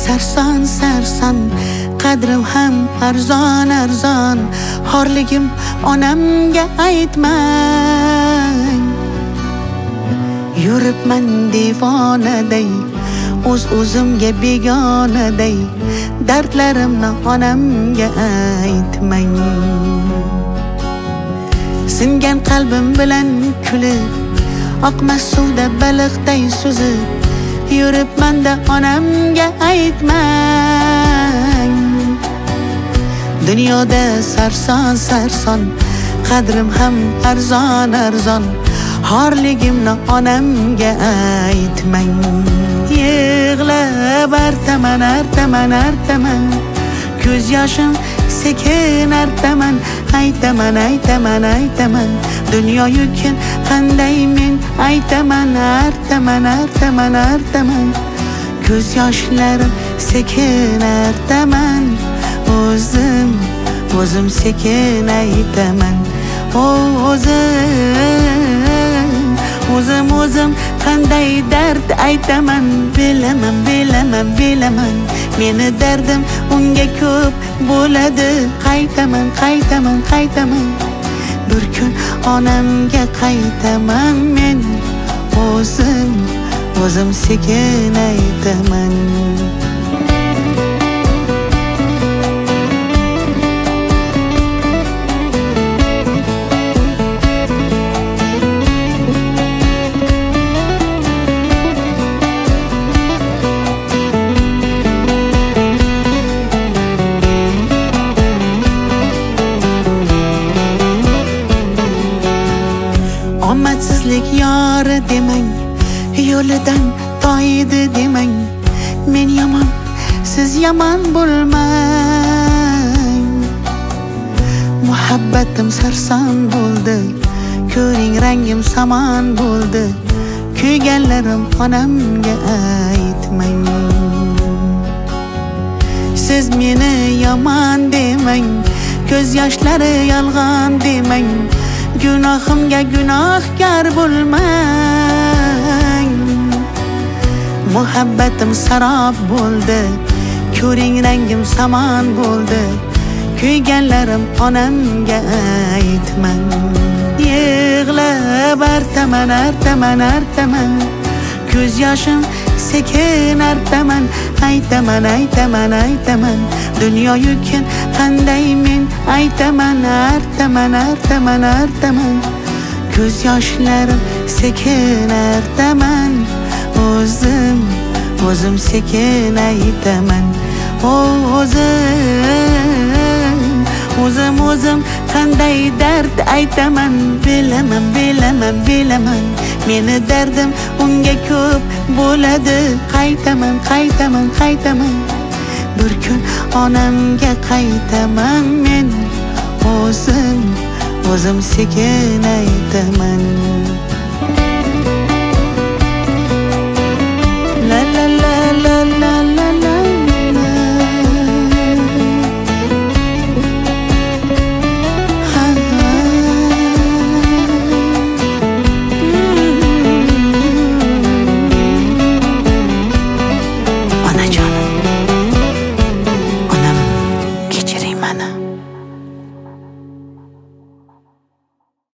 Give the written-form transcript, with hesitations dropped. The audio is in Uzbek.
sarson sarson, qadrim ham arzon arzon. Xorligim onamga aytmang. Yuribman devonaday, o'zimga begonaday. Dardlarimni onamga aytmang. Singan qalbim bilan kulib, oqmas suvda baliqday suzib, yuribman-da onamga aytmang. Dunyoda sarson sarson, qadrim ham arzon arzon. Xorligimni onamga aytmang. Yig'lab artaman artaman artaman, ko'z yoshim sekin artaman. Aytaman aytaman aytaman, dunyo yukin qanday men aytaman. Artaman artaman artaman, ko'z yoshlarim sekin artaman. O'zim sekin aytaman. O'zim qanday dard aytaman. Bilaman meni dardim unga ko'p bo'ladi. Qaytaman bir kun onamga qaytaman men. O'zim sekin aytaman. Omadsizlik yori demang, yo'lidan toydi demang. Men yomon, siz yomon bo'lmang. Muhabbatim sarson bo'ldi, ko'ring rangim samon bo'ldi. Kuyganlarim onamga aytmang. Siz meni yomon demang, ko'z yoshlari yolg'on demang. Gunohimga gunohkor bo'lmang. Muhabbatim sarob bo'ldi, ko'ring rangim samon bo'ldi. Kuyganlarim onamga aytmang. Yig'lab artaman artaman artaman, ko'z yoshim sekin artaman. Aytaman aytaman aytaman, dunyo yukin qanday men aytaman. Artaman artaman artaman, ko'z yoshlarim sekin artaman. O'zim sekin aytaman. O'zim qanday dard aytaman. Bilaman meni dardim unga ko'p bo'ladi. Qaytaman bir kun onamga qaytaman men. O'zim sekin aytaman.